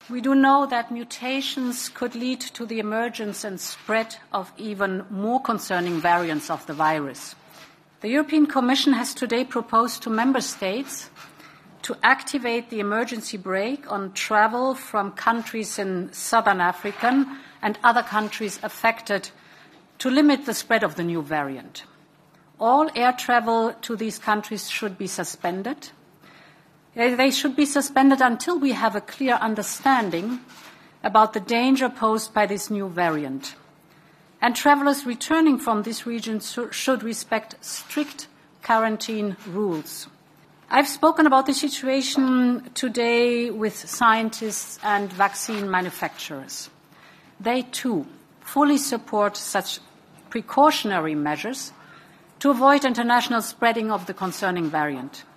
We do know that mutations could lead to the emergence and spread of even more concerning variants of the virus. The European Commission has today proposed to Member States to activate the emergency brake on travel from countries in southern Africa and other countries affected to limit the spread of the new variant. All air travel to these countries should be suspended. They should be suspended until we have a clear understanding about the danger posed by this new variant. And travellers returning from this region should respect strict quarantine rules. I've spoken about the situation today with scientists and vaccine manufacturers. They too fully support such precautionary measures to avoid international spreading of the concerning variant.